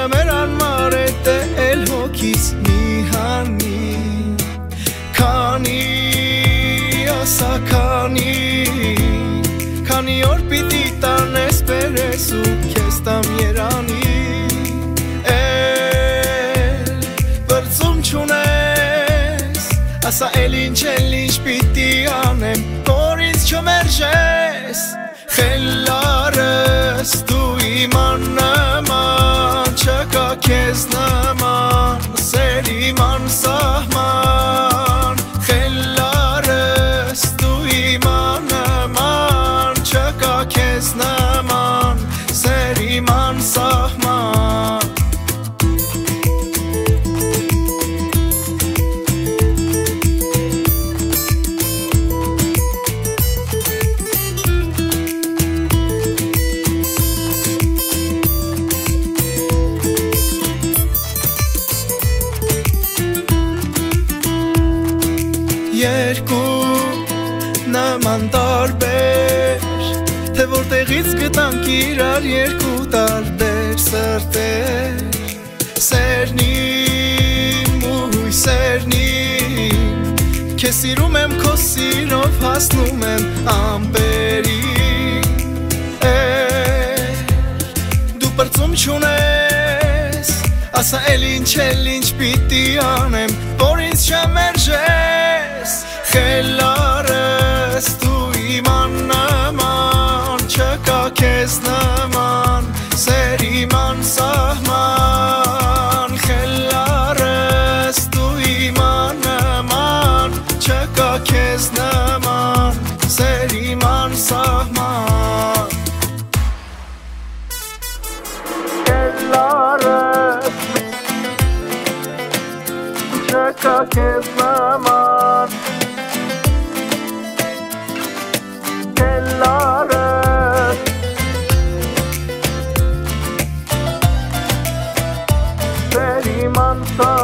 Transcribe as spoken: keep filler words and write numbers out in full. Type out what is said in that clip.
Շամերան մարետ է էլ հոգիս մի հանի Քանի ասա քանի Քանի օր պիտի տանես բերես ու քեզ տամ երանի Էլ բրծում չունես Ասա էլ ինչ էլ ինչ պիտի անեմ Որ ինձ չմերժես Խելարս դու իման նման Չկա քեզ նման Սեր իման սահման Խելարս դու իման նման Չկա քեզ նման Սեր իման սահման Երկու նման տարբեր Թե որտեղից գտանք իրար երկու տարբեր սրտեր Սերն իմ ու հույսերն իմ Քեզ սիրում եմ քո սիրով հասնում եմ ամպերին Էլ դու պրծում չունես Ասա էլ ինչ էլ ինչ պիտի անեմ Որ ինձ չմերժես Խելարս դու իման նման Չկա քեզ նման Սեր իման սահման Խելարս դու իման նման Չկա քեզ նման Սեր իման սահման Խելարս Չկա քեզ նման Kellarız Benim ansam